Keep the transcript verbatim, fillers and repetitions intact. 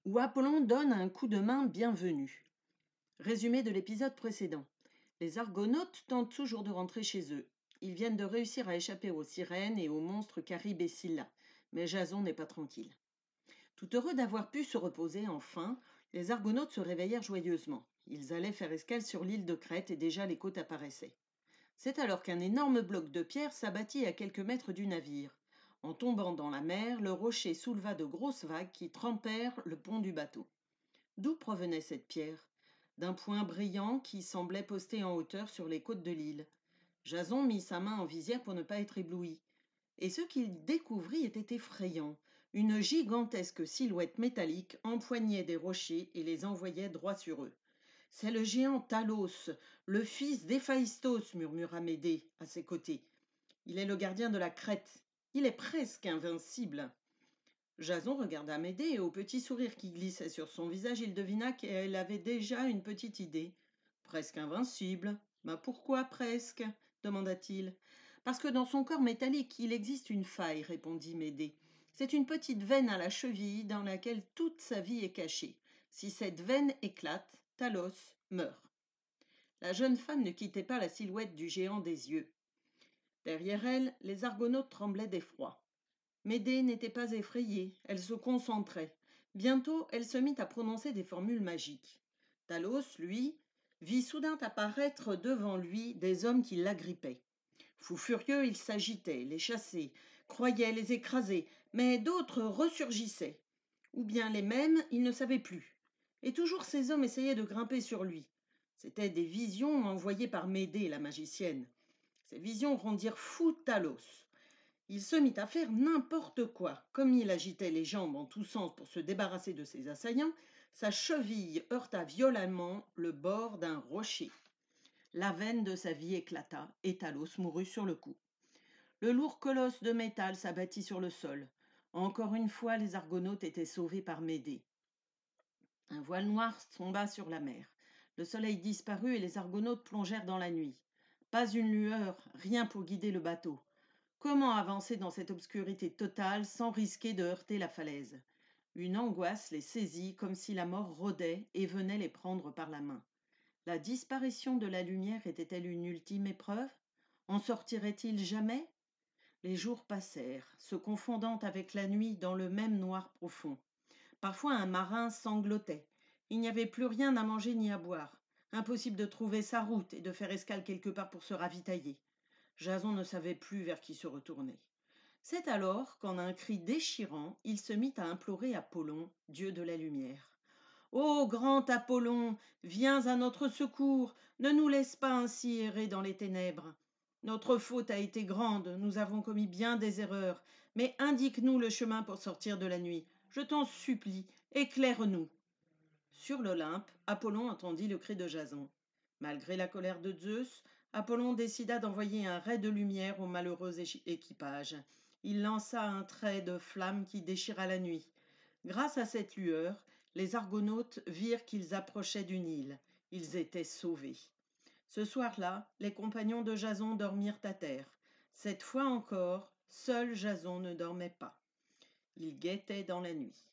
où Apollon donne un coup de main bienvenu. Résumé de l'épisode précédent. Les Argonautes tentent toujours de rentrer chez eux. Ils viennent de réussir à échapper aux sirènes et aux monstres Charybde et Scylla, mais Jason n'est pas tranquille. Tout heureux d'avoir pu se reposer enfin, les Argonautes se réveillèrent joyeusement. Ils allaient faire escale sur l'île de Crète et déjà les côtes apparaissaient. C'est alors qu'un énorme bloc de pierre s'abattit à quelques mètres du navire. En tombant dans la mer, le rocher souleva de grosses vagues qui trempèrent le pont du bateau. D'où provenait cette pierre? D'un point brillant qui semblait posté en hauteur sur les côtes de l'île. Jason mit sa main en visière pour ne pas être ébloui. Et ce qu'il découvrit était effrayant. Une gigantesque silhouette métallique empoignait des rochers et les envoyait droit sur eux. « C'est le géant Talos, le fils d'Héphaïstos, murmura Médée à ses côtés. Il est le gardien de la Crète. Il est presque invincible. Jason regarda Médée et au petit sourire qui glissait sur son visage, il devina qu'elle avait déjà une petite idée. Presque invincible. Ben pourquoi presque? Demanda-t-il. Parce que dans son corps métallique, il existe une faille, répondit Médée. C'est une petite veine à la cheville dans laquelle toute sa vie est cachée. Si cette veine éclate, Talos meurt. La jeune femme ne quittait pas la silhouette du géant des yeux. Derrière elle, les Argonautes tremblaient d'effroi. Médée n'était pas effrayée, elle se concentrait. Bientôt, elle se mit à prononcer des formules magiques. Talos, lui, vit soudain apparaître devant lui des hommes qui l'agrippaient. Fou furieux, il s'agitait, les chassait, croyait les écraser, mais d'autres ressurgissaient. Ou bien les mêmes, il ne savait plus. Et toujours ces hommes essayaient de grimper sur lui. C'étaient des visions envoyées par Médée, la magicienne. Ces visions rendirent fou Talos. Il se mit à faire n'importe quoi. Comme il agitait les jambes en tous sens pour se débarrasser de ses assaillants, sa cheville heurta violemment le bord d'un rocher. La veine de sa vie éclata et Talos mourut sur le coup. Le lourd colosse de métal s'abattit sur le sol. Encore une fois, les Argonautes étaient sauvés par Médée. Un voile noir tomba sur la mer. Le soleil disparut et les Argonautes plongèrent dans la nuit. Pas une lueur, rien pour guider le bateau. Comment avancer dans cette obscurité totale sans risquer de heurter la falaise? Une angoisse les saisit comme si la mort rôdait et venait les prendre par la main. La disparition de la lumière était-elle une ultime épreuve? En sortirait-il jamais? Les jours passèrent, se confondant avec la nuit dans le même noir profond. Parfois un marin sanglotait. Il n'y avait plus rien à manger ni à boire. Impossible de trouver sa route et de faire escale quelque part pour se ravitailler. Jason ne savait plus vers qui se retourner. C'est alors qu'en un cri déchirant, il se mit à implorer Apollon, dieu de la lumière. « Ô grand Apollon, viens à notre secours, ne nous laisse pas ainsi errer dans les ténèbres. Notre faute a été grande, nous avons commis bien des erreurs, mais indique-nous le chemin pour sortir de la nuit. Je t'en supplie, éclaire-nous. » Sur l'Olympe, Apollon entendit le cri de Jason. Malgré la colère de Zeus, Apollon décida d'envoyer un ray de lumière au malheureux équipage. Il lança un trait de flamme qui déchira la nuit. Grâce à cette lueur, les Argonautes virent qu'ils approchaient d'une île. Ils étaient sauvés. Ce soir-là, les compagnons de Jason dormirent à terre. Cette fois encore, seul Jason ne dormait pas. Il guettait dans la nuit.